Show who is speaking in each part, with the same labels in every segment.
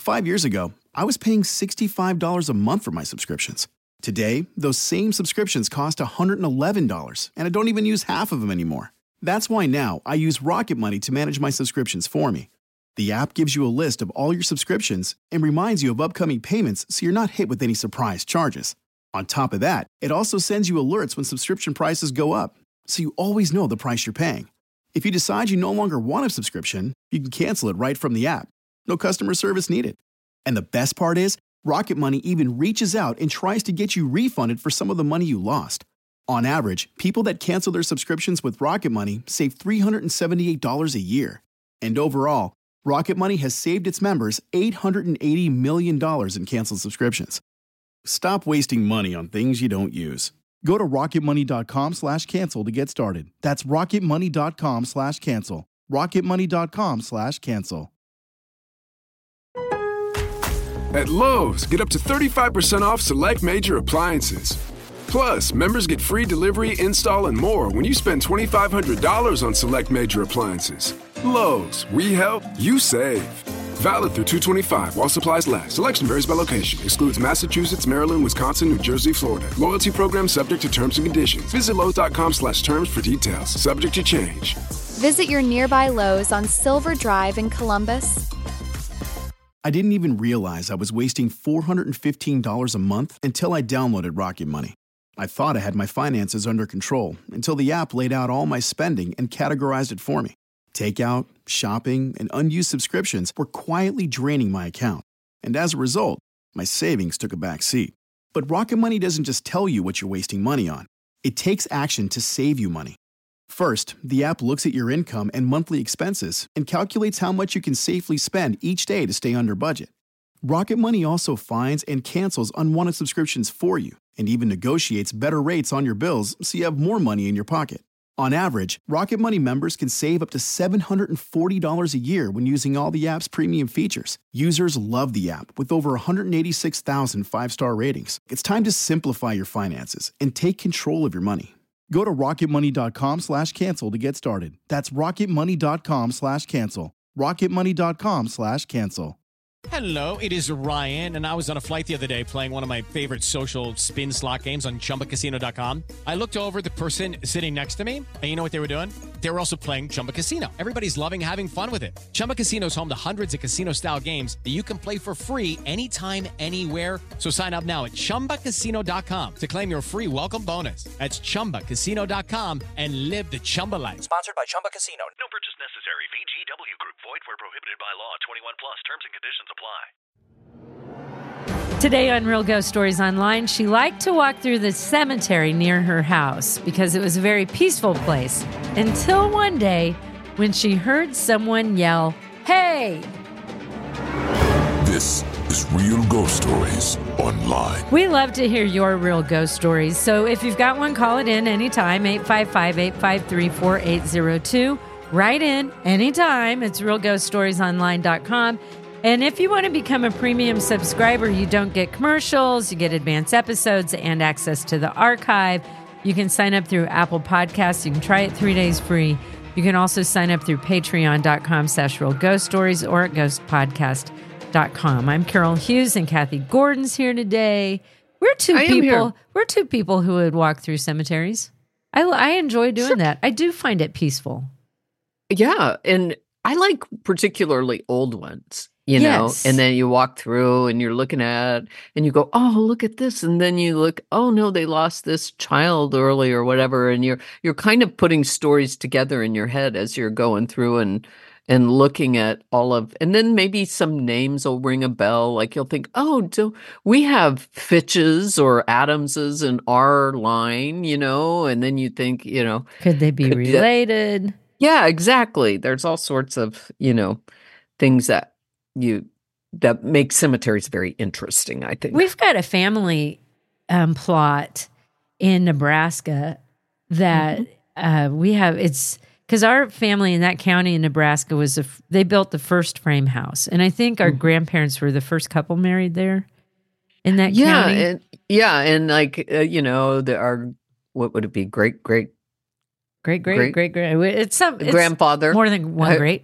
Speaker 1: 5 years ago, I was paying $65 a month for my subscriptions. Today, those same subscriptions cost $111, and I don't even use half of them anymore. That's why now I use Rocket Money to manage my subscriptions for me. The app gives you a list of all your subscriptions and reminds you of upcoming payments so you're not hit with any surprise charges. On top of that, it also sends you alerts when subscription prices go up, so you always know the price you're paying. If you decide you no longer want a subscription, you can cancel it right from the app. No customer service needed. And the best part is, Rocket Money even reaches out and tries to get you refunded for some of the money you lost. On average, people that cancel their subscriptions with Rocket Money save $378 a year. And overall, Rocket Money has saved its members $880 million in canceled subscriptions. Stop wasting money on things you don't use. Go to rocketmoney.com/cancel to get started. That's rocketmoney.com/cancel. rocketmoney.com/cancel.
Speaker 2: At Lowe's, get up to 35% off select major appliances. Plus, members get free delivery, install, and more when you spend $2,500 on select major appliances. Lowe's, we help, you save. Valid through 2/25 while supplies last. Selection varies by location. Excludes Massachusetts, Maryland, Wisconsin, New Jersey, Florida. Loyalty program subject to terms and conditions. Visit Lowe's.com/terms for details. Subject to change.
Speaker 3: Visit your nearby Lowe's on Silver Drive in Columbus.
Speaker 1: I didn't even realize I was wasting $415 a month until I downloaded Rocket Money. I thought I had my finances under control until the app laid out all my spending and categorized it for me. Takeout, shopping, and unused subscriptions were quietly draining my account. And as a result, my savings took a back seat. But Rocket Money doesn't just tell you what you're wasting money on. It takes action to save you money. First, the app looks at your income and monthly expenses and calculates how much you can safely spend each day to stay under budget. Rocket Money also finds and cancels unwanted subscriptions for you and even negotiates better rates on your bills so you have more money in your pocket. On average, Rocket Money members can save up to $740 a year when using all the app's premium features. Users love the app with over 186,000 five-star ratings. It's time to simplify your finances and take control of your money. Go to rocketmoney.com/cancel to get started. That's rocketmoney.com/cancel. rocketmoney.com/cancel.
Speaker 4: Hello, it is Ryan, and I was on a flight the other day playing one of my favorite social spin slot games on ChumbaCasino.com. I looked over at the person sitting next to me, and you know what they were doing? They were also playing Chumba Casino. Everybody's loving having fun with it. Chumba Casino is home to hundreds of casino-style games that you can play for free anytime, anywhere. So sign up now at ChumbaCasino.com to claim your free welcome bonus. That's ChumbaCasino.com and live the Chumba life.
Speaker 5: Sponsored by Chumba Casino.
Speaker 6: No purchase necessary. VGW Group. Void where prohibited by law. 21 plus. Terms and conditions apply.
Speaker 7: Today on Real Ghost Stories Online, she liked to walk through the cemetery near her house because it was a very peaceful place. Until one day when she heard someone yell, "Hey!"
Speaker 8: This is Real Ghost Stories Online.
Speaker 7: We love to hear your real ghost stories, so if you've got one, call it in anytime, 855-853-4802. Write in anytime. It's realghoststoriesonline.com. And if you want to become a premium subscriber, you don't get commercials, you get advanced episodes and access to the archive. You can sign up through Apple Podcasts. You can try it 3 days free. You can also sign up through patreon.com/realghoststories or at ghostpodcast.com. I'm Carol Hughes and Kathy Gordon's here today. We're two people who would walk through cemeteries. I enjoy doing that. I do find it peaceful.
Speaker 9: Yeah, and I like particularly old ones, you know, and then you walk through and you're looking at and you go, oh, look at this. And then you look, oh, no, they lost this child early or whatever. And you're kind of putting stories together in your head as you're going through and looking at all of, and then maybe some names will ring a bell. Like you'll think, oh, do we have Fitches or Adamses in our line, you know? And then you think, you know,
Speaker 7: could they be related?
Speaker 9: Yeah, exactly. There's all sorts of, you know, things that make cemeteries very interesting, I think.
Speaker 7: We've got a family plot in Nebraska that we have. It's because our family in that county in Nebraska they built the first frame house. And I think our grandparents were the first couple married there in that county.
Speaker 9: And like, you know, what would it be? Great.
Speaker 7: It's grandfather.
Speaker 9: More
Speaker 7: than one great.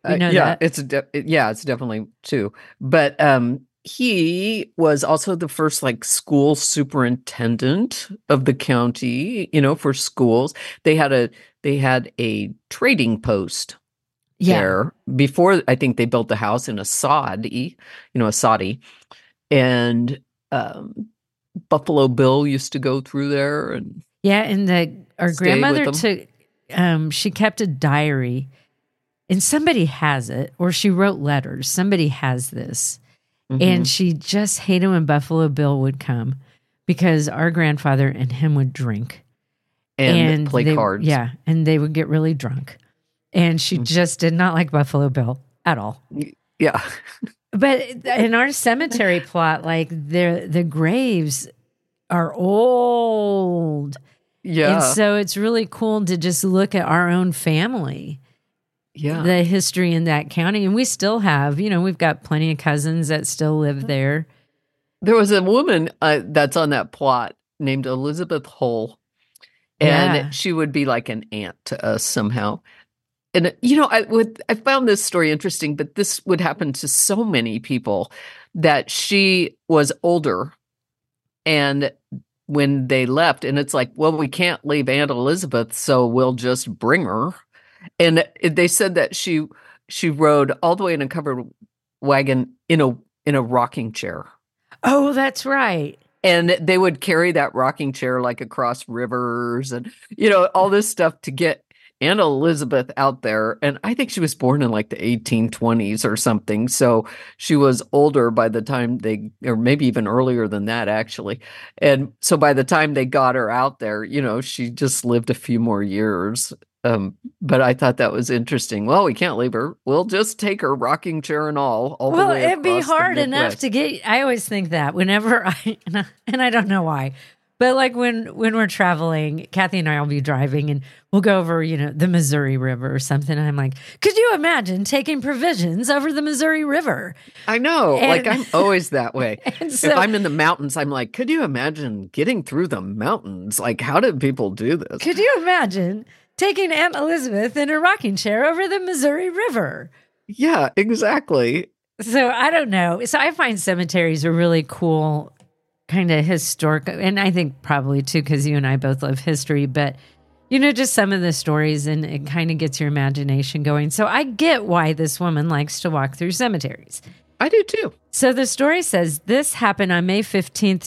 Speaker 7: We know
Speaker 9: yeah,
Speaker 7: that.
Speaker 9: it's definitely two. But he was also the first like school superintendent of the county, for schools. They had a trading post there before I think they built the house in a soddy, and Buffalo Bill used to go through there and
Speaker 7: our grandmother took she kept a diary, and somebody has it, or she wrote letters. Somebody has this. And she just hated when Buffalo Bill would come because our grandfather and him would drink
Speaker 9: and play cards.
Speaker 7: Yeah, and they would get really drunk. And she just did not like Buffalo Bill at all.
Speaker 9: Yeah.
Speaker 7: But in our cemetery plot, like the graves are old.
Speaker 9: Yeah.
Speaker 7: And so it's really cool to just look at our own family.
Speaker 9: Yeah.
Speaker 7: The history in that county. And we still have, we've got plenty of cousins that still live there.
Speaker 9: There was a woman that's on that plot named Elizabeth Hull. And she would be like an aunt to us somehow. And, I found this story interesting, but this would happen to so many people that she was older. And when they left, and it's like, well, we can't leave Aunt Elizabeth, so we'll just bring her. And they said that she rode all the way in a covered wagon in a rocking chair.
Speaker 7: Oh, that's right.
Speaker 9: And they would carry that rocking chair like across rivers and, all this stuff to get Aunt Elizabeth out there. And I think she was born in like the 1820s or something. So she was older by the time or maybe even earlier than that, actually. And so by the time they got her out there, she just lived a few more years. But I thought that was interesting. Well, we can't leave her. We'll just take her rocking chair and all the way across. Well,
Speaker 7: it'd be hard enough to get. I always think that whenever and I don't know why, but like when we're traveling, Kathy and I will be driving and we'll go over, the Missouri River or something. And I'm like, could you imagine taking provisions over the Missouri River?
Speaker 9: I know. Like I'm always that way. So, if I'm in the mountains, I'm like, could you imagine getting through the mountains? Like, how did people do this?
Speaker 7: Could you imagine taking Aunt Elizabeth in a rocking chair over the Missouri River?
Speaker 9: Yeah, exactly.
Speaker 7: So I don't know. So I find cemeteries are really cool, kind of historic. And I think probably too, because you and I both love history, but just some of the stories, and it kind of gets your imagination going. So I get why this woman likes to walk through cemeteries.
Speaker 9: I do too.
Speaker 7: So the story says this happened on May 15th,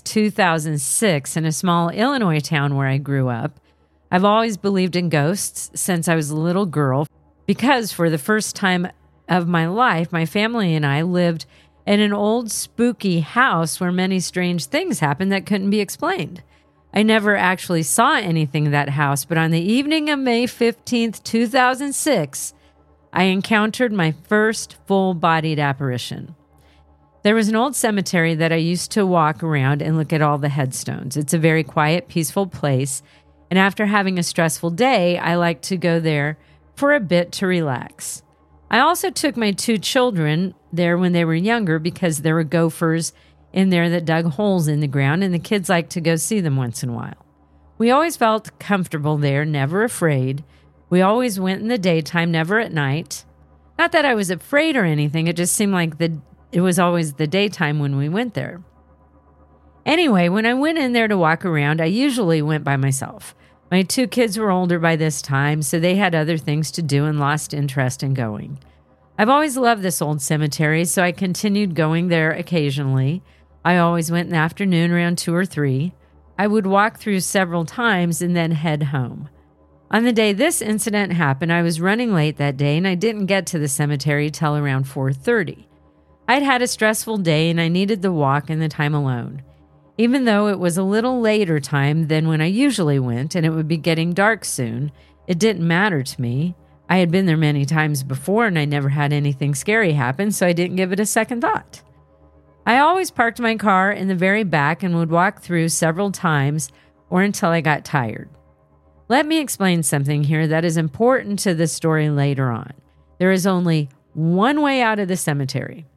Speaker 7: 2006 in a small Illinois town where I grew up. I've always believed in ghosts since I was a little girl because for the first time of my life, my family and I lived in an old spooky house where many strange things happened that couldn't be explained. I never actually saw anything in that house, but on the evening of May 15th, 2006, I encountered my first full-bodied apparition. There was an old cemetery that I used to walk around and look at all the headstones. It's a very quiet, peaceful place. And after having a stressful day, I like to go there for a bit to relax. I also took my 2 children there when they were younger because there were gophers in there that dug holes in the ground, and the kids liked to go see them once in a while. We always felt comfortable there, never afraid. We always went in the daytime, never at night. Not that I was afraid or anything, it just seemed like it was always the daytime when we went there. Anyway, when I went in there to walk around, I usually went by myself. My 2 kids were older by this time, so they had other things to do and lost interest in going. I've always loved this old cemetery, so I continued going there occasionally. I always went in the afternoon around 2 or 3. I would walk through several times and then head home. On the day this incident happened, I was running late that day and I didn't get to the cemetery till around 4:30. I'd had a stressful day and I needed the walk and the time alone. Even though it was a little later time than when I usually went and it would be getting dark soon, it didn't matter to me. I had been there many times before and I never had anything scary happen, so I didn't give it a second thought. I always parked my car in the very back and would walk through several times or until I got tired. Let me explain something here that is important to the story later on. There is only one way out of the cemetery,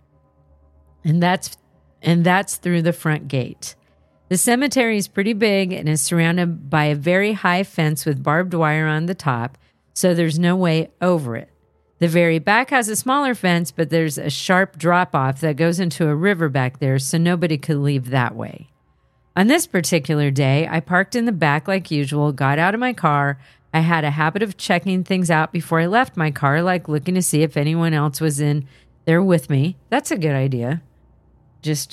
Speaker 7: and that's through the front gate. The cemetery is pretty big and is surrounded by a very high fence with barbed wire on the top, so there's no way over it. The very back has a smaller fence, but there's a sharp drop-off that goes into a river back there, so nobody could leave that way. On this particular day, I parked in the back like usual, got out of my car. I had a habit of checking things out before I left my car, like looking to see if anyone else was in there with me. That's a good idea. Just,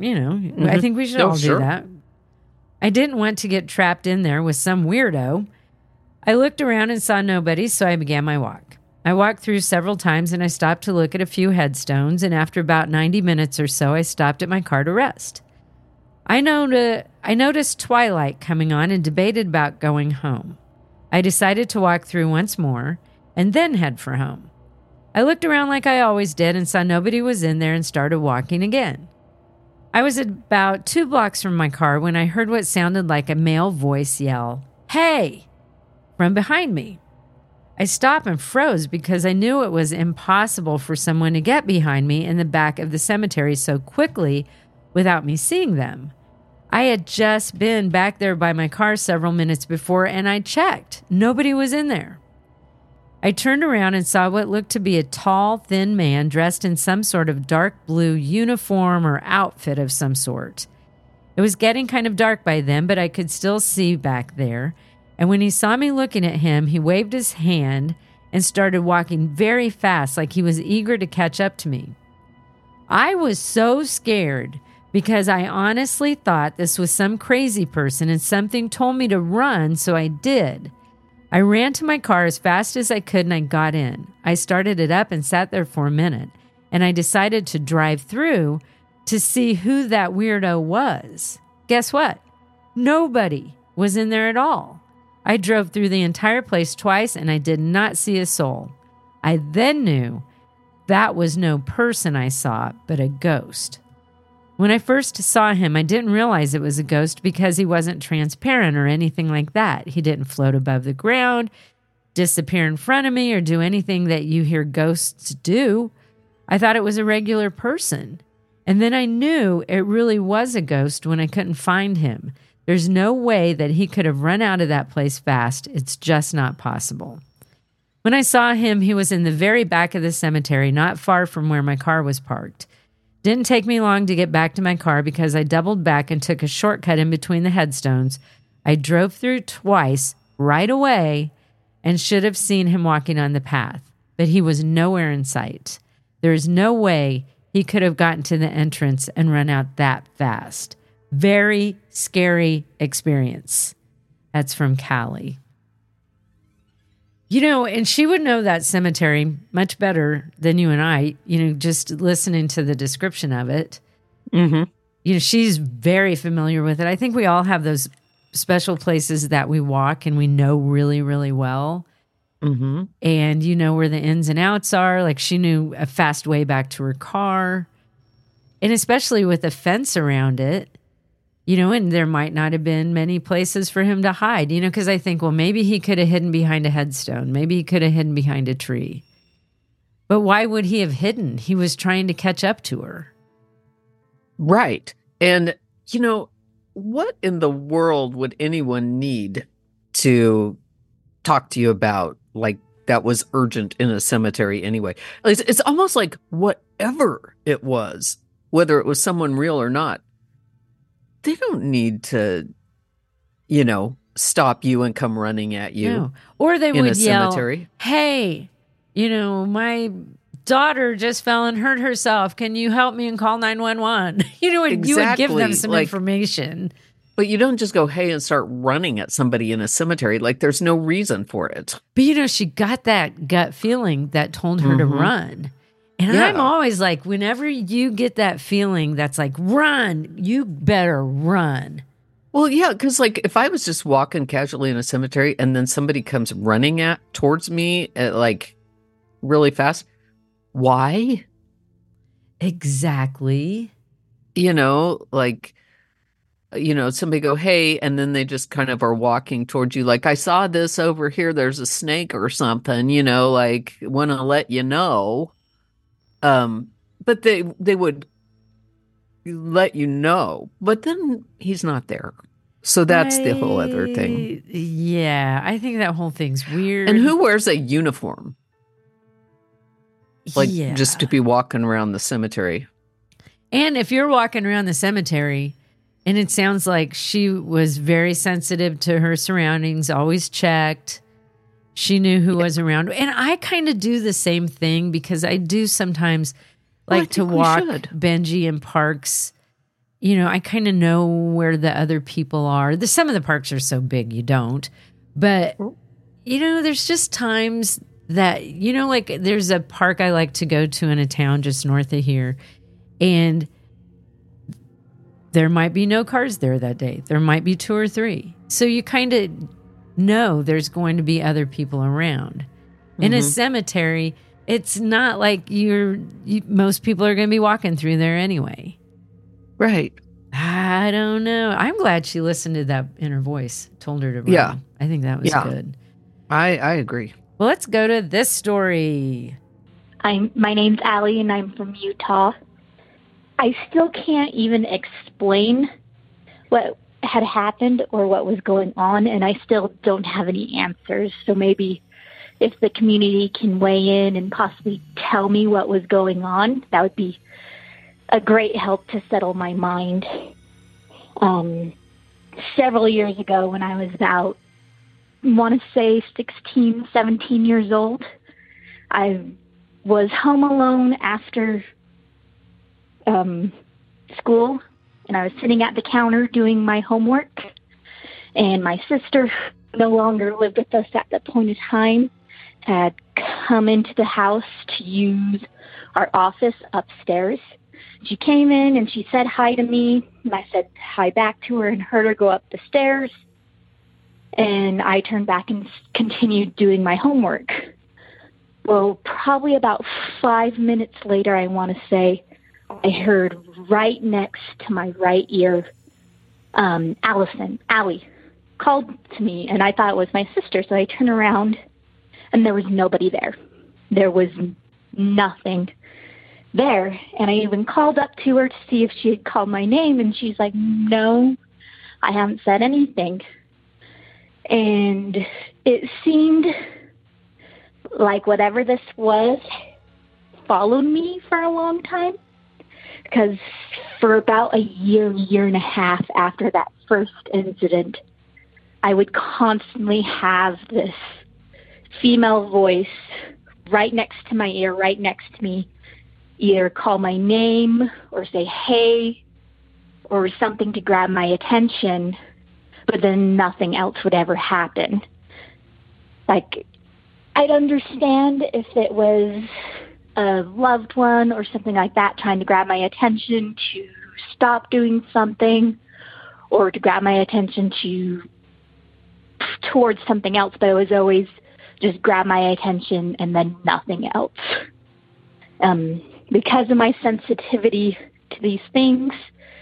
Speaker 7: I think we should all do that. I didn't want to get trapped in there with some weirdo. I looked around and saw nobody, so I began my walk. I walked through several times and I stopped to look at a few headstones, and after about 90 minutes or so, I stopped at my car to rest. I noticed twilight coming on and debated about going home. I decided to walk through once more and then head for home. I looked around like I always did and saw nobody was in there and started walking again. I was about 2 blocks from my car when I heard what sounded like a male voice yell, "Hey!" from behind me. I stopped and froze because I knew it was impossible for someone to get behind me in the back of the cemetery so quickly without me seeing them. I had just been back there by my car several minutes before, and I checked. Nobody was in there. I turned around and saw what looked to be a tall, thin man dressed in some sort of dark blue uniform or outfit of some sort. It was getting kind of dark by then, but I could still see back there. And when he saw me looking at him, he waved his hand and started walking very fast, like he was eager to catch up to me. I was so scared because I honestly thought this was some crazy person, and something told me to run, so I did. I ran to my car as fast as I could and I got in. I started it up and sat there for a minute, and I decided to drive through to see who that weirdo was. Guess what? Nobody was in there at all. I drove through the entire place twice and I did not see a soul. I then knew that was no person I saw, but a ghost. When I first saw him, I didn't realize it was a ghost because he wasn't transparent or anything like that. He didn't float above the ground, disappear in front of me, or do anything that you hear ghosts do. I thought it was a regular person. And then I knew it really was a ghost when I couldn't find him. There's no way that he could have run out of that place fast. It's just not possible. When I saw him, he was in the very back of the cemetery, not far from where my car was parked. Didn't take me long to get back to my car because I doubled back and took a shortcut in between the headstones. I drove through twice right away and should have seen him walking on the path, but he was nowhere in sight. There is no way he could have gotten to the entrance and run out that fast. Very scary experience. That's from Callie. And she would know that cemetery much better than you and I, just listening to the description of it. Mm-hmm. She's very familiar with it. I think we all have those special places that we walk and we know really, really well. Mm-hmm. And you know where the ins and outs are. Like she knew a fast way back to her car. And especially with a fence around it. And there might not have been many places for him to hide, because I think, well, maybe he could have hidden behind a headstone. Maybe he could have hidden behind a tree. But why would he have hidden? He was trying to catch up to her.
Speaker 9: Right. And, what in the world would anyone need to talk to you about, like, that was urgent in a cemetery anyway? It's almost like whatever it was, whether it was someone real or not, they don't need to, stop you and come running at you.
Speaker 7: No. Or they would yell,
Speaker 9: cemetery.
Speaker 7: "Hey, my daughter just fell and hurt herself. Can you help me and call 911?" And you would give them some information.
Speaker 9: But you don't just go, "Hey," and start running at somebody in a cemetery. Like there's no reason for it.
Speaker 7: But she got that gut feeling that told her to run. And I'm always like, whenever you get that feeling that's like, run, you better run.
Speaker 9: Well, yeah, because like if I was just walking casually in a cemetery and then somebody comes running towards me like really fast, why?
Speaker 7: Exactly.
Speaker 9: Somebody go, "Hey," and then they just kind of are walking towards you. Like, "I saw this over here. There's a snake or something, like want to let you know." But they would let you know, but then he's not there. So that's the whole other thing.
Speaker 7: Yeah, I think that whole thing's weird.
Speaker 9: And who wears a uniform? Like just to be walking around the cemetery.
Speaker 7: And if you're walking around the cemetery, and it sounds like she was very sensitive to her surroundings, always checked. She knew who was around. And I kind of do the same thing because I do sometimes like to walk Benji in parks. You know, I kind of know where the other people are. Some of the parks are so big you don't. But, you know, there's just times that, you know, like there's a park I like to go to in a town just north of here. And there might be no cars there that day. There might be 2 or 3. So you kind of know there's going to be other people around. In a cemetery, it's not like most people are going to be walking through there anyway.
Speaker 9: Right.
Speaker 7: I don't know. I'm glad she listened to that inner voice, told her to run.
Speaker 9: Yeah.
Speaker 7: I think that was good.
Speaker 9: I agree.
Speaker 7: Well, let's go to this story.
Speaker 5: My name's Allie, and I'm from Utah. I still can't even explain what had happened or what was going on, and I still don't have any answers. So maybe if the community can weigh in and possibly tell me what was going on, that would be a great help to settle my mind. Several years ago, when I was about, I want to say 16, 17 years old, I was home alone after school, and I was sitting at the counter doing my homework, and my sister, who no longer lived with us at that point in time, had come into the house to use our office upstairs. She came in and she said hi to me, and I said hi back to her and heard her go up the stairs, and I turned back and continued doing my homework. Well, probably about 5 minutes later, I want to say, I heard right next to my right ear, Allie, called to me, and I thought it was my sister, so I turned around, and there was nobody there. There was nothing there, and I even called up to her to see if she had called my name, and she's like, no, I haven't said anything. And it seemed like whatever this was followed me for a long time, because for about a year and a half after that first incident, I would constantly have this female voice right next to my ear, right next to me, either call my name or say hey or something to grab my attention, but then nothing else would ever happen. Like, I'd understand if it was a loved one or something like that trying to grab my attention to stop doing something or to grab my attention towards something else, but it was always just grab my attention and then nothing else. Because of my sensitivity to these things,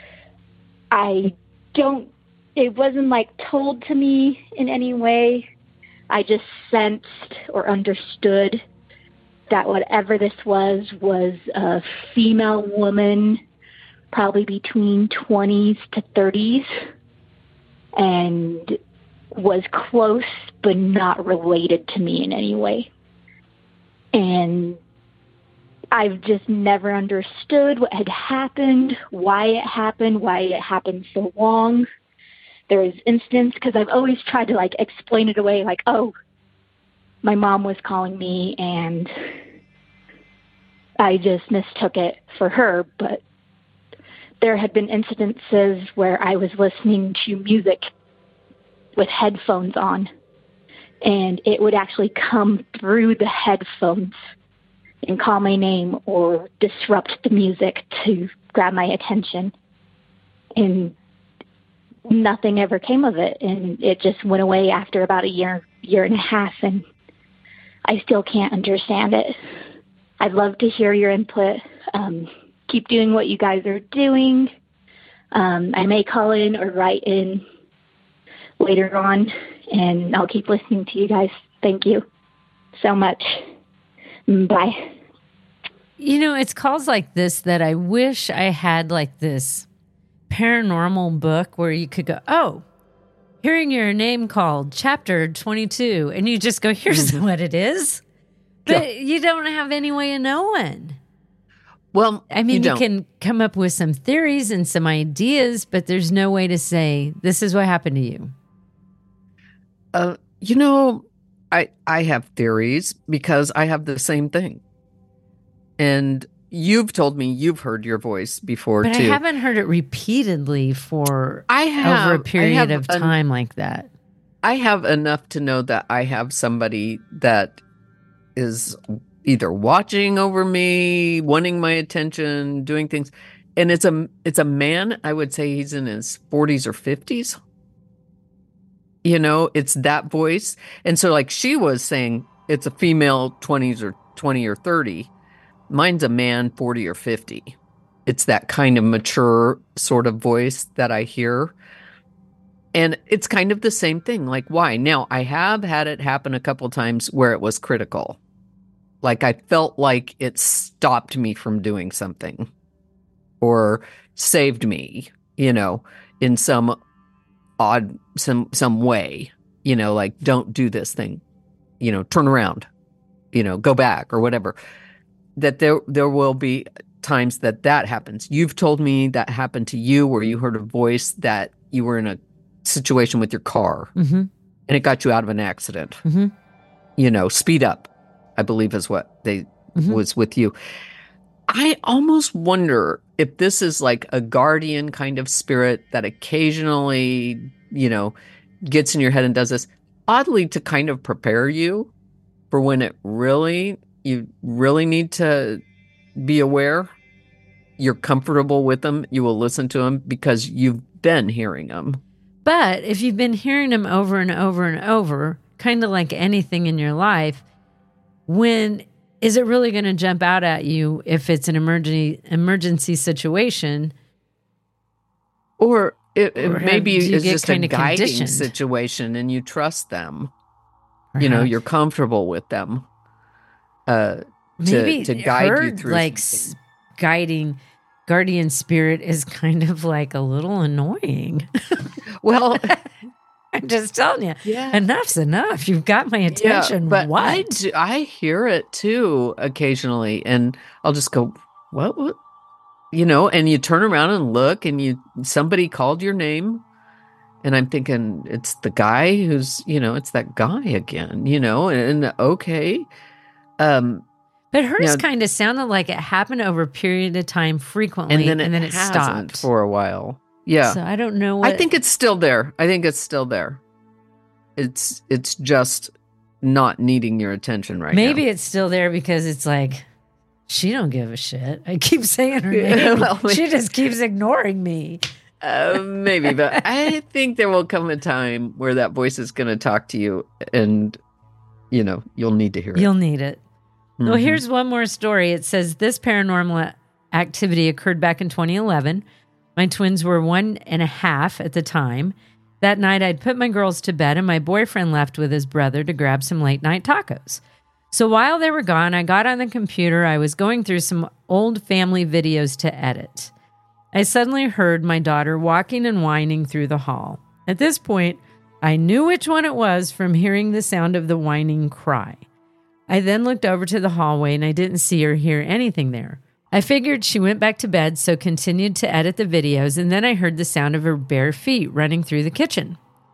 Speaker 5: it wasn't like told to me in any way. I just sensed or understood that whatever this was a female woman, probably between 20s to 30s, and was close but not related to me in any way. And I've just never understood what had happened, why it happened so long. There was instances, because I've always tried to explain it away, like, oh, my mom was calling me and I just mistook it for her. But there had been incidences where I was listening to music with headphones on, and it would actually come through the headphones and call my name or disrupt the music to grab my attention. And nothing ever came of it. And it just went away after about a year and a half. And I still can't understand it. I'd love to hear your input. Keep doing what you guys are doing. I may call in or write in later on, and I'll keep listening to you guys. Thank you so much. Bye.
Speaker 7: You know, it's calls like this that I wish I had this paranormal book where you could go, oh, hearing your name called, chapter 22, and you just go, here's what it is. But you don't have any way of knowing.
Speaker 9: Well,
Speaker 7: I mean, you can come up with some theories and some ideas, but there's no way to say, this is what happened to you.
Speaker 9: I have theories because I have the same thing. And you've told me you've heard your voice before,
Speaker 7: but
Speaker 9: too.
Speaker 7: I haven't heard it repeatedly over a period of time like that.
Speaker 9: I have enough to know that I have somebody that is either watching over me, wanting my attention, doing things. And it's a man. I would say he's in his 40s or 50s. It's that voice. And so like she was saying, it's a female 20s or 20 or 30. Mine's a man 40 or 50. It's that kind of mature sort of voice that I hear. And it's kind of the same thing. Like, why? Now, I have had it happen a couple times where it was critical. Like, I felt like it stopped me from doing something or saved me, in some odd, some way, like, don't do this thing, turn around, go back or whatever. That there will be times that happens. You've told me that happened to you where you heard a voice that you were in a situation with your car and it got you out of an accident. Speed up, I believe is what they was with you. I almost wonder if this is like a guardian kind of spirit that occasionally, gets in your head and does this, oddly to kind of prepare you for when you really need to be aware. You're comfortable with them. You will listen to them because you've been hearing them.
Speaker 7: But if you've been hearing them over and over and over, kind of like anything in your life, when is it really going to jump out at you if it's an emergency situation?
Speaker 9: Or maybe it's just a guiding situation and you trust them. You're comfortable with them.
Speaker 7: Maybe
Speaker 9: to guide you through.
Speaker 7: Like guardian spirit is kind of like a little annoying.
Speaker 9: Well,
Speaker 7: I'm just telling you, enough's enough. You've got my attention.
Speaker 9: But
Speaker 7: what?
Speaker 9: I hear it too occasionally, and I'll just go, what? And you turn around and look, and somebody called your name, and I'm thinking it's the guy who's, it's that guy again, and okay.
Speaker 7: But hers kind of sounded like it happened over a period of time frequently, and then it stopped
Speaker 9: for a while. Yeah.
Speaker 7: So I don't know.
Speaker 9: I think it's still there. It's just not needing your attention right now.
Speaker 7: Maybe it's still there because it's like, she don't give a shit. I keep saying her name. She just keeps ignoring me.
Speaker 9: Maybe, but I think there will come a time where that voice is going to talk to you and, you'll need to hear it.
Speaker 7: You'll need it. Well, here's one more story. It says this paranormal activity occurred back in 2011. My twins were 1.5 at the time. That night, I'd put my girls to bed and my boyfriend left with his brother to grab some late night tacos. So while they were gone, I got on the computer. I was going through some old family videos to edit. I suddenly heard my daughter walking and whining through the hall. At this point, I knew which one it was from hearing the sound of the whining cry. I then looked over to the hallway and I didn't see or hear anything there. I figured she went back to bed, so continued to edit the videos, and then I heard the sound of her bare feet running through the kitchen,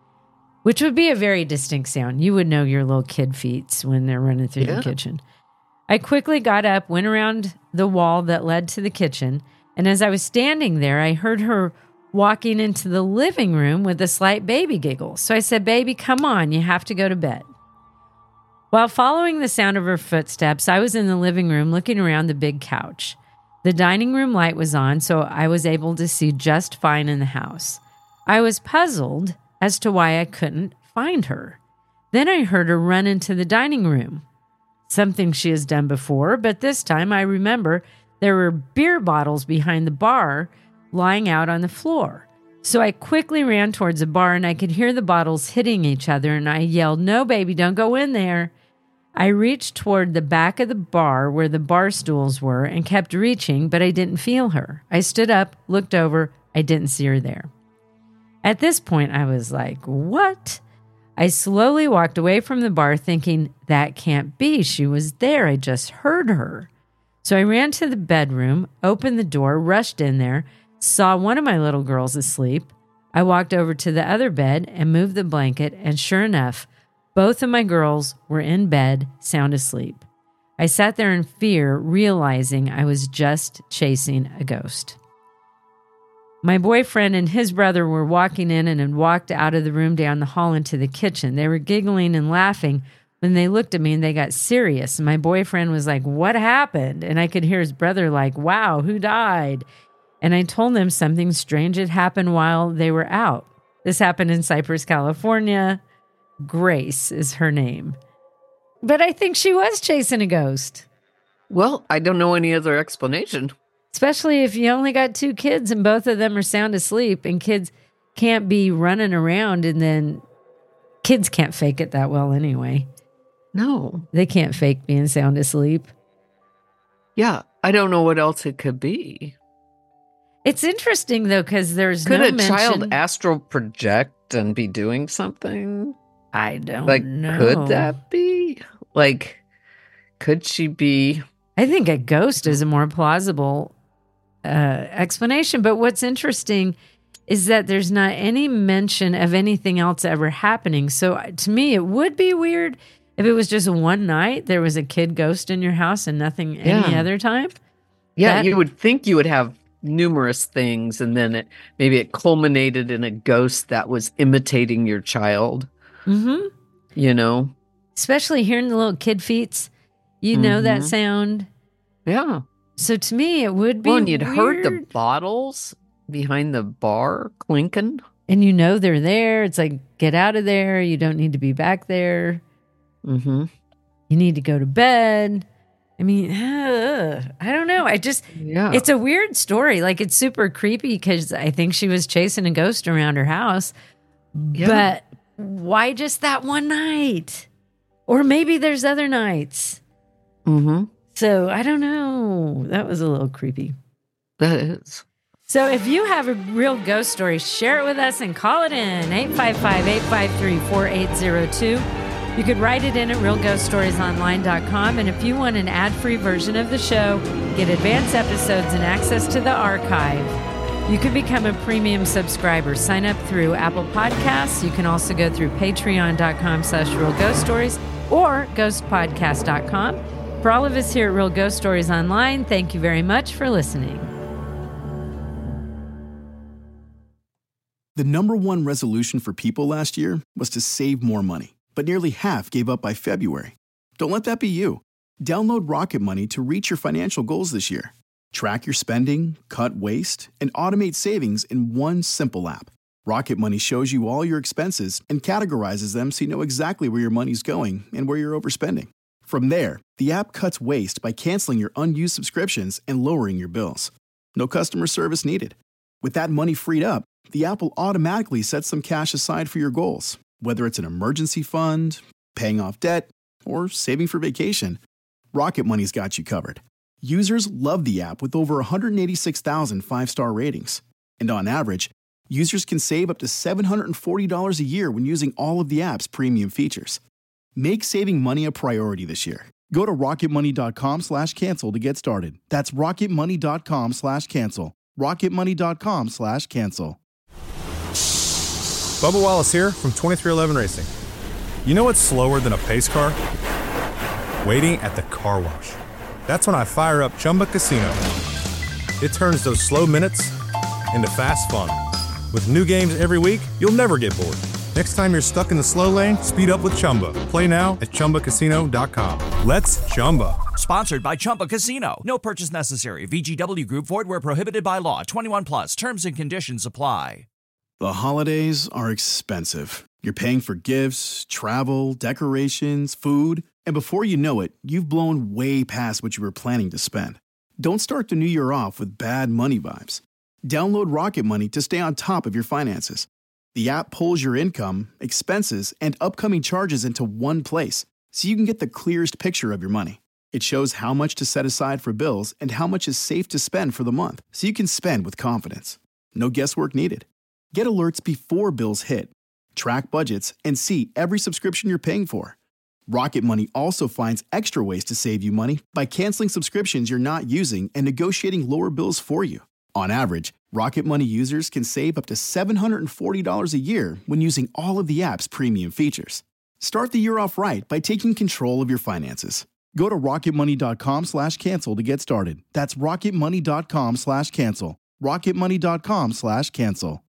Speaker 7: which would be a very distinct sound. You would know your little kid feet when they're running through the kitchen. I quickly got up, went around the wall that led to the kitchen, and as I was standing there, I heard her walking into the living room with a slight baby giggle. So I said, "Baby, come on, you have to go to bed." While following the sound of her footsteps, I was in the living room looking around the big couch. The dining room light was on, so I was able to see just fine in the house. I was puzzled as to why I couldn't find her. Then I heard her run into the dining room, something she has done before, but this time I remember there were beer bottles behind the bar lying out on the floor. So I quickly ran towards the bar and I could hear the bottles hitting each other, and I yelled, "No, baby, don't go in there." I reached toward the back of the bar where the bar stools were and kept reaching, but I didn't feel her. I stood up, looked over. I didn't see her there. At this point, I was like, what? I slowly walked away from the bar thinking, that can't be. She was there. I just heard her. So I ran to the bedroom, opened the door, rushed in there, saw one of my little girls asleep. I walked over to the other bed and moved the blanket, and sure enough, both of my girls were in bed, sound asleep. I sat there in fear, realizing I was just chasing a ghost. My boyfriend and his brother were walking in and had walked out of the room down the hall into the kitchen. They were giggling and laughing when they looked at me, and they got serious. My boyfriend was like, what happened? And I could hear his brother like, wow, who died? And I told them something strange had happened while they were out. This happened in Cypress, California. Grace is her name. But I think she was chasing a ghost.
Speaker 9: Well, I don't know any other explanation.
Speaker 7: Especially if you only got 2 kids and both of them are sound asleep, and kids can't be running around, and then kids can't fake it that well anyway.
Speaker 9: No.
Speaker 7: They can't fake being sound asleep.
Speaker 9: Yeah, I don't know what else it could be.
Speaker 7: It's interesting, though, because there's
Speaker 9: could
Speaker 7: no
Speaker 9: a
Speaker 7: mention...
Speaker 9: child astral project and be doing something?
Speaker 7: I don't know.
Speaker 9: Could that be? Could she be...
Speaker 7: I think a ghost is a more plausible explanation. But what's interesting is that there's not any mention of anything else ever happening. So to me, it would be weird if it was just one night there was a kid ghost in your house and nothing any other time.
Speaker 9: Yeah, you would think you would have numerous things, and then maybe it culminated in a ghost that was imitating your child.
Speaker 7: Mm-hmm.
Speaker 9: You know?
Speaker 7: Especially hearing the little kid feets. You know that sound.
Speaker 9: Yeah.
Speaker 7: So to me, it would be
Speaker 9: and you'd
Speaker 7: weird.
Speaker 9: heard the bottles behind the bar clinking.
Speaker 7: And you know they're there. It's like, get out of there. You don't need to be back there.
Speaker 9: Mm-hmm.
Speaker 7: You need to go to bed. I mean, I don't know. It's a weird story. It's super creepy because I think she was chasing a ghost around her house. Yeah. But why just that one night? Or maybe there's other nights.
Speaker 9: Mm-hmm.
Speaker 7: So I don't know. That was a little creepy.
Speaker 9: That is.
Speaker 7: So if you have a real ghost story, share it with us and call it in 855-853-4802. You could write it in at realghoststoriesonline.com. And if you want an ad-free version of the show, get advanced episodes and access to the archive, you can become a premium subscriber. Sign up through Apple Podcasts. You can also go through patreon.com/realghoststories or ghostpodcast.com. For all of us here at Real Ghost Stories Online, thank you very much for listening.
Speaker 1: The #1 resolution for people last year was to save more money, but nearly half gave up by February. Don't let that be you. Download Rocket Money to reach your financial goals this year. Track your spending, cut waste, and automate savings in one simple app. Rocket Money shows you all your expenses and categorizes them so you know exactly where your money's going and where you're overspending. From there, the app cuts waste by canceling your unused subscriptions and lowering your bills. No customer service needed. With that money freed up, the app will automatically set some cash aside for your goals, whether it's an emergency fund, paying off debt, or saving for vacation. Rocket Money's got you covered. Users love the app with over 186,000 five-star ratings. And on average, users can save up to $740 a year when using all of the app's premium features. Make saving money a priority this year. Go to rocketmoney.com/cancel to get started. That's rocketmoney.com/cancel. rocketmoney.com/cancel.
Speaker 10: Bubba Wallace here from 2311 Racing. You know what's slower than a pace car? Waiting at the car wash. That's when I fire up Chumba Casino. It turns those slow minutes into fast fun. With new games every week, you'll never get bored. Next time you're stuck in the slow lane, speed up with Chumba. Play now at ChumbaCasino.com. Let's Chumba.
Speaker 11: Sponsored by Chumba Casino. No purchase necessary. VGW Group. Void where prohibited by law. 21 plus. Terms and conditions apply.
Speaker 1: The holidays are expensive. You're paying for gifts, travel, decorations, food, and before you know it, you've blown way past what you were planning to spend. Don't start the new year off with bad money vibes. Download Rocket Money to stay on top of your finances. The app pulls your income, expenses, and upcoming charges into one place, so you can get the clearest picture of your money. It shows how much to set aside for bills and how much is safe to spend for the month, so you can spend with confidence. No guesswork needed. Get alerts before bills hit. track budgets, and see every subscription you're paying for. Rocket Money also finds extra ways to save you money by canceling subscriptions you're not using and negotiating lower bills for you. On average, Rocket Money users can save up to $740 a year when using all of the app's premium features. Start the year off right by taking control of your finances. Go to rocketmoney.com/cancel to get started. That's rocketmoney.com/cancel. rocketmoney.com/cancel.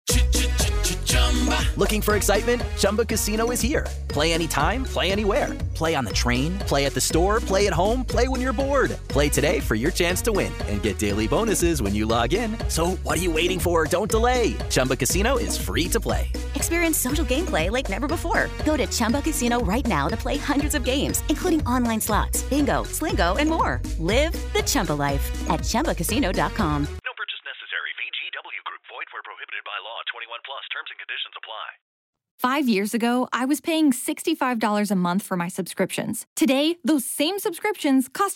Speaker 12: Looking for excitement? Chumba Casino is here. Play anytime, play anywhere. Play on the train, play at the store, play at home, play when you're bored. Play today for your chance to win and get daily bonuses when you log in. So what are you waiting for? Don't delay. Chumba Casino is free to play.
Speaker 13: Experience social gameplay like never before. Go to Chumba Casino right now to play hundreds of games, including online slots, bingo, Slingo, and more. Live the Chumba life at ChumbaCasino.com.
Speaker 6: No purchase necessary. VGW Group. Void where prohibited by law. 21 plus. Terms and conditions apply.
Speaker 14: 5 years ago, I was paying $65 a month for my subscriptions. Today, those same subscriptions cost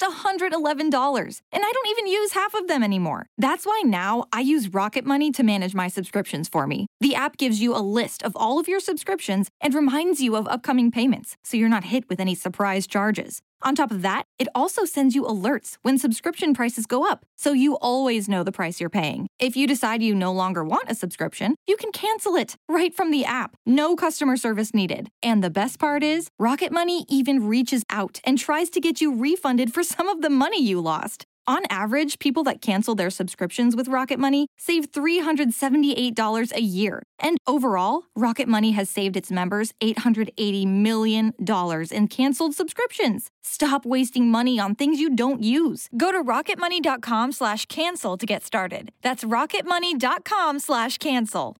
Speaker 14: $111, and I don't even use half of them anymore. That's why now I use Rocket Money to manage my subscriptions for me. The app gives you a list of all of your subscriptions and reminds you of upcoming payments, so you're not hit with any surprise charges. On top of that, it also sends you alerts when subscription prices go up, so you always know the price you're paying. If you decide you no longer want a subscription, you can cancel it right from the app. No customer service needed. And the best part is, Rocket Money even reaches out and tries to get you refunded for some of the money you lost. On average, people that cancel their subscriptions with Rocket Money save $378 a year. And overall, Rocket Money has saved its members $880 million in canceled subscriptions. Stop wasting money on things you don't use. Go to rocketmoney.com/cancel to get started. That's rocketmoney.com/cancel.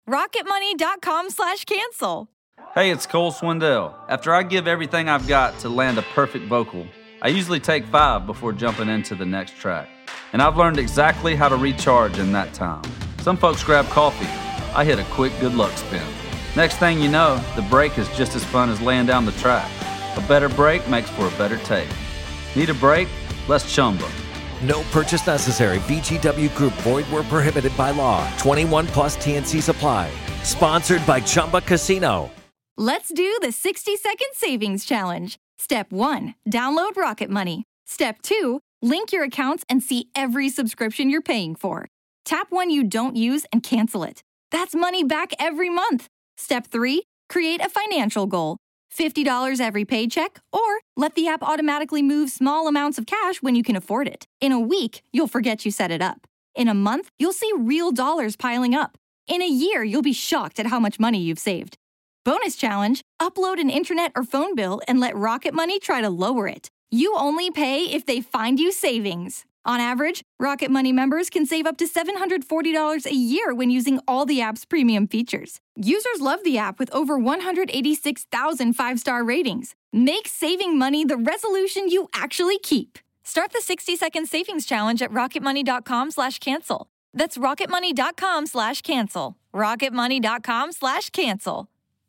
Speaker 14: rocketmoney.com/cancel.
Speaker 15: Hey, it's Cole Swindell. After I give everything I've got to land a perfect vocal, I usually take 5 before jumping into the next track. And I've learned exactly how to recharge in that time. Some folks grab coffee. I hit a quick good luck spin. Next thing you know, the break is just as fun as laying down the track. A better break makes for a better take. Need a break? Let's chumba.
Speaker 16: No purchase necessary. VGW Group. Void where prohibited by law. 21 plus TNCs apply. Sponsored by Chumba Casino.
Speaker 14: Let's do the 60-second savings challenge. Step 1, download Rocket Money. Step 2, link your accounts and see every subscription you're paying for. Tap one you don't use and cancel it. That's money back every month. Step 3, create a financial goal. $50 every paycheck, or let the app automatically move small amounts of cash when you can afford it. In a week, you'll forget you set it up. In a month, you'll see real dollars piling up. In a year, you'll be shocked at how much money you've saved. Bonus challenge, upload an internet or phone bill and let Rocket Money try to lower it. You only pay if they find you savings. On average, Rocket Money members can save up to $740 a year when using all the app's premium features. Users love the app with over 186,000 5-star ratings. Make saving money the resolution you actually keep. Start the 60-second savings challenge at rocketmoney.com/cancel. That's rocketmoney.com/cancel. rocketmoney.com/cancel.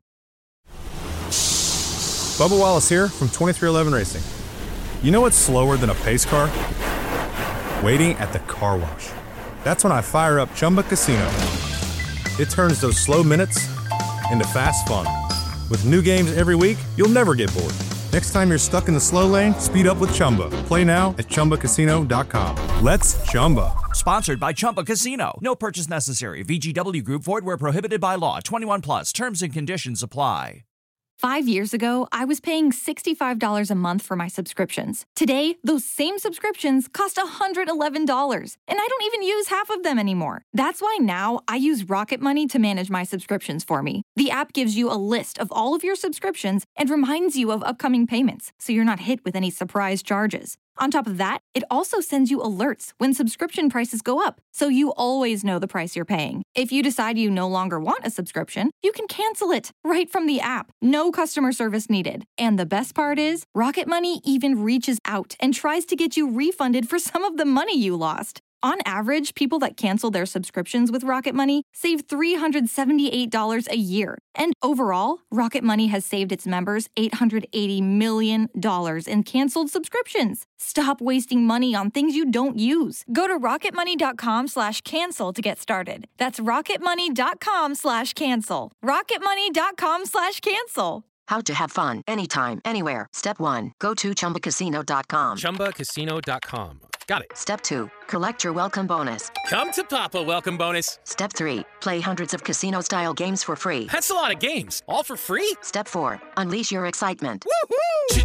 Speaker 10: Bubba Wallace here from 2311 Racing. You know what's slower than a pace car? Waiting at the car wash. That's when I fire up Chumba Casino. It turns those slow minutes into fast fun. With new games every week, you'll never get bored. Next time you're stuck in the slow lane, speed up with Chumba. Play now at ChumbaCasino.com. Let's Chumba.
Speaker 11: Sponsored by Chumba Casino. No purchase necessary. VGW Group. Void where prohibited by law. 21 plus. Terms and conditions apply.
Speaker 14: 5 years ago, I was paying $65 a month for my subscriptions. Today, those same subscriptions cost $111, and I don't even use half of them anymore. That's why now I use Rocket Money to manage my subscriptions for me. The app gives you a list of all of your subscriptions and reminds you of upcoming payments, so you're not hit with any surprise charges. On top of that, it also sends you alerts when subscription prices go up, so you always know the price you're paying. If you decide you no longer want a subscription, you can cancel it right from the app. No customer service needed. And the best part is, Rocket Money even reaches out and tries to get you refunded for some of the money you lost. On average, people that cancel their subscriptions with Rocket Money save $378 a year. And overall, Rocket Money has saved its members $880 million in canceled subscriptions. Stop wasting money on things you don't use. Go to rocketmoney.com/cancel to get started. That's rocketmoney.com/cancel. rocketmoney.com/cancel.
Speaker 17: How to have fun anytime, anywhere. Step 1. Go to ChumbaCasino.com.
Speaker 18: ChumbaCasino.com. Got it.
Speaker 17: Step 2. Collect your welcome bonus.
Speaker 18: Come to Papa welcome bonus.
Speaker 17: Step 3. Play hundreds of casino-style games for free.
Speaker 18: That's a lot of games. All for free?
Speaker 17: Step 4. Unleash your excitement.
Speaker 18: Woohoo!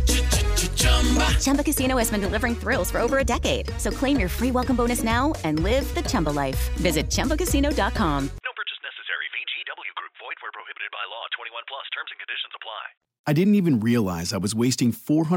Speaker 13: Chumba Casino has been delivering thrills for over a decade. So claim your free welcome bonus now and live the Chumba life. Visit ChumbaCasino.com.
Speaker 6: No purchase necessary. VGW Group. Void where prohibited by law. 21 plus. Terms and conditions apply.
Speaker 1: I didn't even realize I was wasting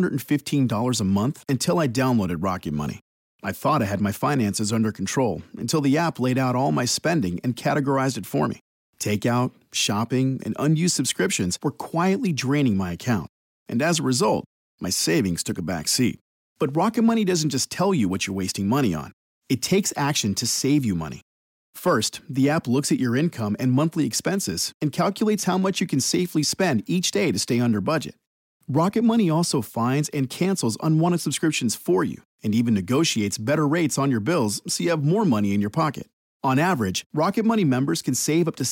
Speaker 1: $415 a month until I downloaded Rocket Money. I thought I had my finances under control until the app laid out all my spending and categorized it for me. Takeout, shopping, and unused subscriptions were quietly draining my account. And as a result, my savings took a back seat. But Rocket Money doesn't just tell you what you're wasting money on. It takes action to save you money. First, the app looks at your income and monthly expenses and calculates how much you can safely spend each day to stay under budget. Rocket Money also finds and cancels unwanted subscriptions for you and even negotiates better rates on your bills so you have more money in your pocket. On average, Rocket Money members can save up to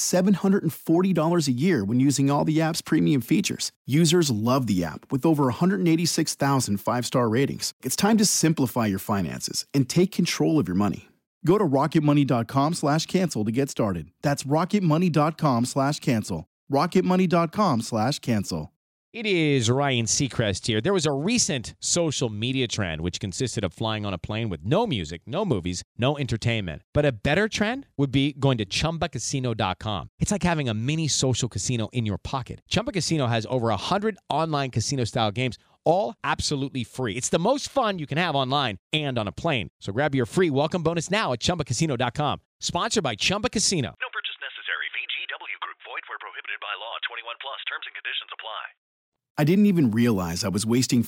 Speaker 1: $740 a year when using all the app's premium features. Users love the app with over 186,000 five-star ratings. It's time to simplify your finances and take control of your money. Go to rocketmoney.com/cancel to get started. That's rocketmoney.com/cancel. rocketmoney.com/cancel.
Speaker 4: It is Ryan Seacrest here. There was a recent social media trend which consisted of flying on a plane with no music, no movies, no entertainment. But a better trend would be going to ChumbaCasino.com. It's like having a mini social casino in your pocket. Chumba Casino has over 100 online casino-style games, all absolutely free. It's the most fun you can have online and on a plane. So grab your free welcome bonus now at ChumbaCasino.com. Sponsored by Chumba Casino.
Speaker 6: No purchase necessary. VGW Group. Void where prohibited by law. 21 plus. Terms and conditions apply.
Speaker 1: I didn't even realize I was wasting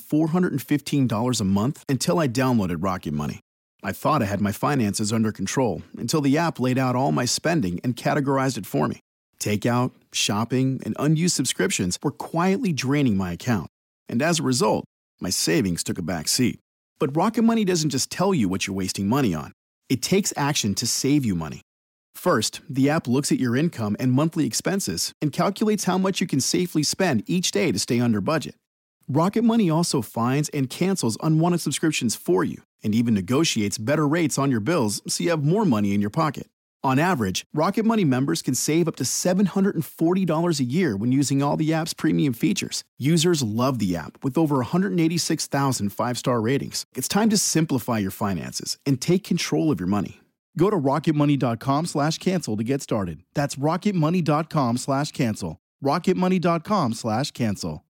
Speaker 1: $415 a month until I downloaded Rocket Money. I thought I had my finances under control until the app laid out all my spending and categorized it for me. Takeout, shopping, and unused subscriptions were quietly draining my account. And as a result, my savings took a back seat. But Rocket Money doesn't just tell you what you're wasting money on. It takes action to save you money. First, the app looks at your income and monthly expenses and calculates how much you can safely spend each day to stay under budget. Rocket Money also finds and cancels unwanted subscriptions for you and even negotiates better rates on your bills so you have more money in your pocket. On average, Rocket Money members can save up to $740 a year when using all the app's premium features. Users love the app with over 186,000 five-star ratings. It's time to simplify your finances and take control of your money. Go to rocketmoney.com/cancel to get started. That's rocketmoney.com/cancel. rocketmoney.com/cancel.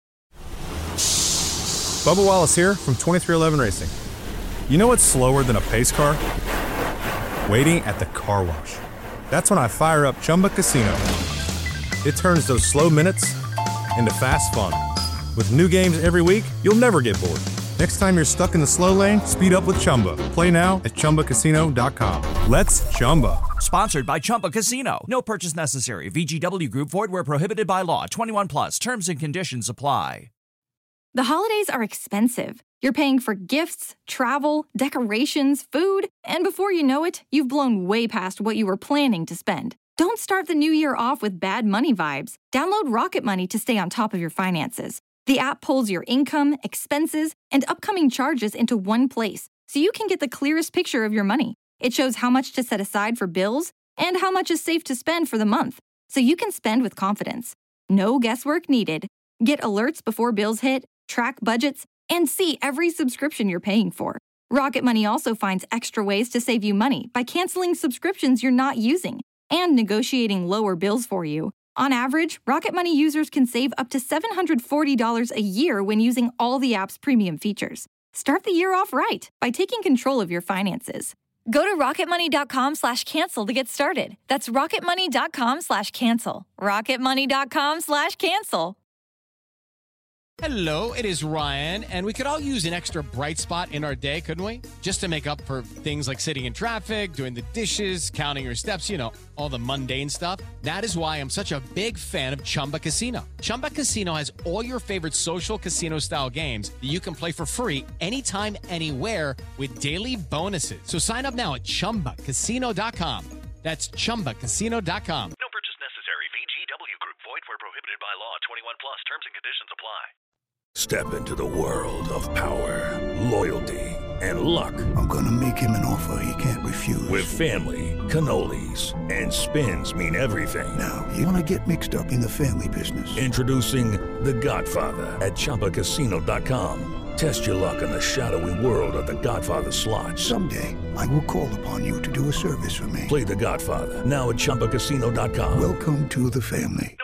Speaker 10: Bubba Wallace here from 2311 Racing. You know what's slower than a pace car? Waiting at the car wash. That's when I fire up Chumba Casino. It turns those slow minutes into fast fun. With new games every week, you'll never get bored. Next time you're stuck in the slow lane, speed up with Chumba. Play now at ChumbaCasino.com. Let's Chumba.
Speaker 11: Sponsored by Chumba Casino. No purchase necessary. VGW Group. Void where prohibited by law. 21 plus. Terms and conditions apply.
Speaker 14: The holidays are expensive. You're paying for gifts, travel, decorations, food, and before you know it, you've blown way past what you were planning to spend. Don't start the new year off with bad money vibes. Download Rocket Money to stay on top of your finances. The app pulls your income, expenses, and upcoming charges into one place, so you can get the clearest picture of your money. It shows how much to set aside for bills and how much is safe to spend for the month, so you can spend with confidence. No guesswork needed. Get alerts before bills hit, track budgets, and see every subscription you're paying for. Rocket Money also finds extra ways to save you money by canceling subscriptions you're not using and negotiating lower bills for you. On average, Rocket Money users can save up to $740 a year when using all the app's premium features. Start the year off right by taking control of your finances. Go to rocketmoney.com/cancel to get started. That's rocketmoney.com/cancel. rocketmoney.com/cancel.
Speaker 4: Hello, it is Ryan, and we could all use an extra bright spot in our day, couldn't we? Just to make up for things like sitting in traffic, doing the dishes, counting your steps, you know, all the mundane stuff. That is why I'm such a big fan of Chumba Casino. Chumba Casino has all your favorite social casino-style games that you can play for free anytime, anywhere with daily bonuses. So sign up now at ChumbaCasino.com. That's ChumbaCasino.com.
Speaker 6: No purchase necessary. VGW Group. Void where prohibited by law. 21 plus. Terms and conditions apply.
Speaker 8: Step into the world of power, loyalty, and luck.
Speaker 19: I'm going to make him an offer he can't refuse.
Speaker 8: With family, cannolis, and spins mean everything.
Speaker 19: Now, you want to get mixed up in the family business.
Speaker 8: Introducing The Godfather at ChumbaCasino.com. Test your luck in the shadowy world of The Godfather slot.
Speaker 19: Someday, I will call upon you to do a service for me.
Speaker 8: Play The Godfather now at ChumbaCasino.com.
Speaker 19: Welcome to the family.